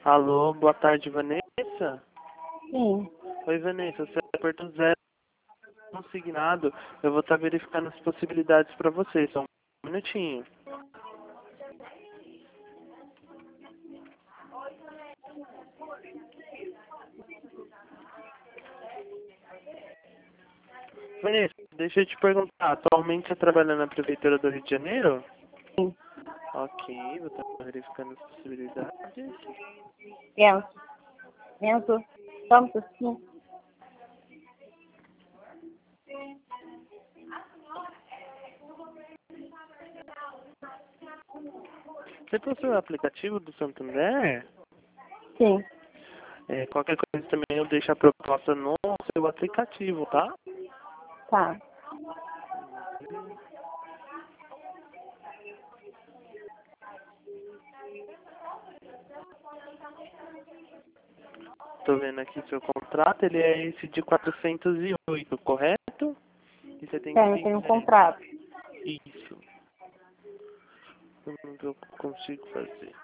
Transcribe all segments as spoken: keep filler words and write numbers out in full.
Alô, boa tarde, Vanessa? Sim. Oi, Vanessa, você apertou zero consignado. Eu vou estar verificando as possibilidades para você, só um minutinho. Vanessa, deixa eu te perguntar, atualmente você trabalha na Prefeitura do Rio de Janeiro? Sim. Ok, vou estar verificando as possibilidades. Penso. Penso. Vamos sim. Você possui o aplicativo do Santander? Sim. É, qualquer coisa também eu deixo a proposta no seu aplicativo, tá? Tá. Tô vendo aqui seu contrato, ele é esse de quatrocentos e oito, correto? E você tem Tem, tem um contrato. Isso. Vamos ver o que eu consigo fazer.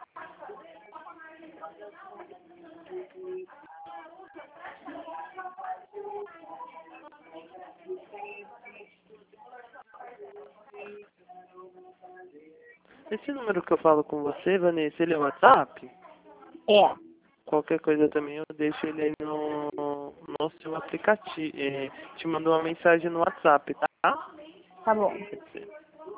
Esse número que eu falo com você, Vanessa, ele é o WhatsApp? É. Qualquer coisa também eu deixo ele aí no, no seu aplicativo. É, te mando uma mensagem no WhatsApp, tá? Tá bom. Quer dizer,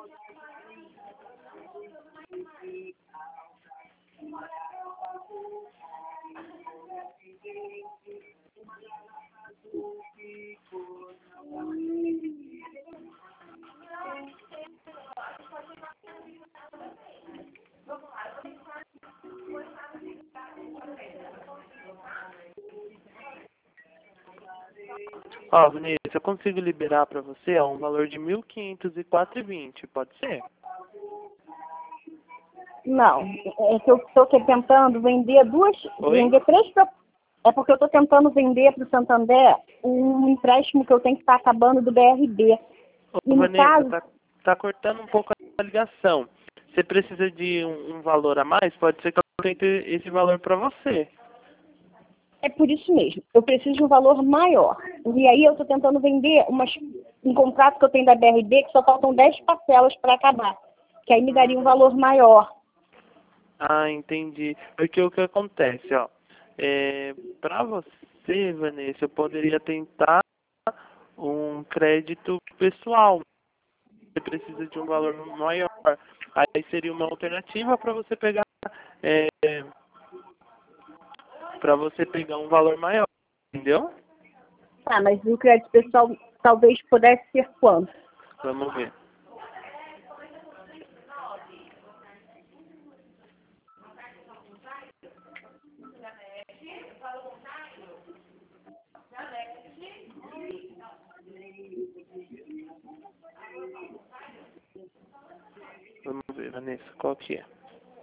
Ó, Vanessa, eu consigo liberar pra você ó, um valor de mil quinhentos e quatro e vinte, pode ser? Não. É que eu estou tentando vender duas. Oi? Vender três. pro- É porque eu estou tentando vender para o Santander um empréstimo que eu tenho que estar acabando do B R B. Ô, E no Vanessa, caso. tá, tá cortando um pouco a ligação. Você precisa de um, um valor a mais? Pode ser que eu tente esse valor pra você. É por isso mesmo. Eu preciso de um valor maior. E aí eu estou tentando vender umas, um contrato que eu tenho da B R B que só faltam dez parcelas para acabar. Que aí me daria um valor maior. Ah, entendi. Porque o que acontece, ó. É, pra você, Vanessa, eu poderia tentar um crédito pessoal. Você precisa de um valor maior. Aí seria uma alternativa para você pegar, é, para você pegar um valor maior, entendeu? Tá, mas o crédito pessoal talvez pudesse ser quanto? Vamos ver. Vamos ver, Vanessa, qual que é?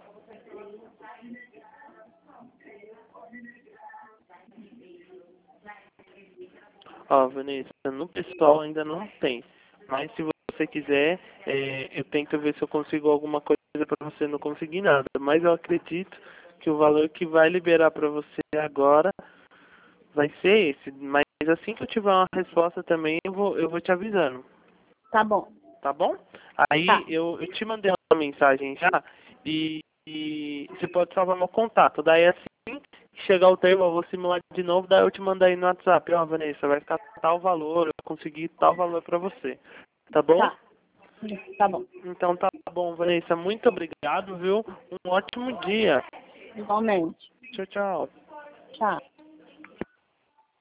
Ó, Vanessa, no pessoal ainda não tem. Mas se você quiser, é, eu tento ver se eu consigo alguma coisa para você não conseguir nada. Mas eu acredito que o valor que vai liberar para você agora vai ser esse. Mas assim que eu tiver uma resposta também, eu vou, eu vou te avisando. Tá bom. Tá bom? Aí Tá. eu, eu te mandei uma mensagem já e, e você pode salvar meu contato. Daí assim que chegar o tempo, eu vou simular de novo, daí eu te mando aí no WhatsApp. Ó, Vanessa, vai ficar tal valor, eu consegui tal valor pra você. Tá bom? Tá. Tá bom. Então tá bom, Vanessa. Muito obrigado, viu? Um ótimo dia. Igualmente. Tchau, tchau. Tchau.